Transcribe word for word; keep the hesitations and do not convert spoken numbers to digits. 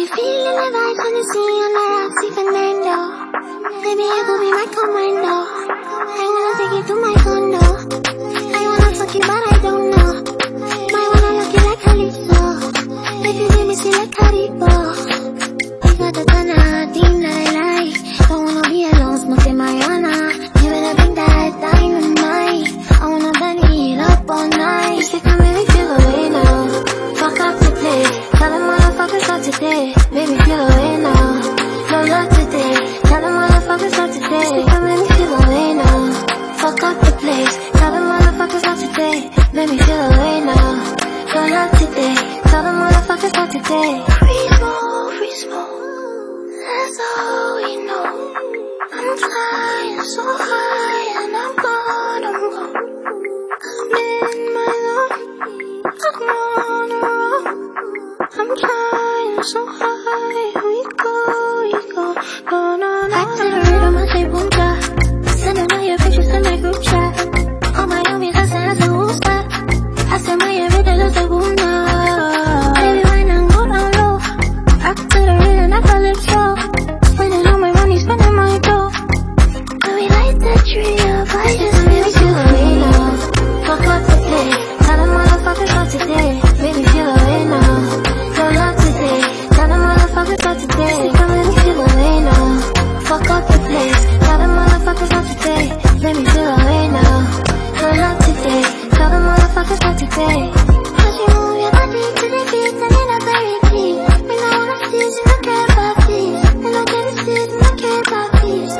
feeling the vibes when you see on the Roxy Fernando. Baby, you could be my commando. I wanna take you to my condo. I wanna fuck you, but I don't know. Might wanna look you like Calypso. If you give me, see like Caribo. You got the tana, team that I like. Don't wanna be alone, smoking marijuana. Give it everything that dynamite. I wanna burn it up all night. You say come make me feel away now. Fuck up the place. Tell them motherfuckers not today. Make me feel away now. No love today. Tell them motherfuckers not today. You say come make me feel away now. Fuck up the place. Tell them motherfuckers not today. Make me feel away now. No love today. Tell them motherfuckers not today. Free smoke, free smoke. That's all we know. I'm flying so high and I'm gone, I'm gone. I'm in my zone. I'm on a roll. I'm flying so high. We go, we go. No, no, no. I tell the rhythm, I say boom cha. Sending all your pictures to my group chat. All my homies, I say, I say, who's that? I say, my everything, I say, boom now. Baby, wine and go down low. Rock to the rhythm, I call it slow. Spending all my money, spending my dough. And we light the tree up, I just make me feel away now. Fuck up the place. Tell them motherfuckers not today. Make me feel away now. No love today. Tell them motherfuckers not today. Say come make me feel away now. Fuck up the place. Tell them motherfuckers not today. Make me feel away now. No love today. Tell them motherfuckers not today. Cause you move your body to the beat and then I bury it. We know what I see, you don't care about this. And I get it, you don't care about this.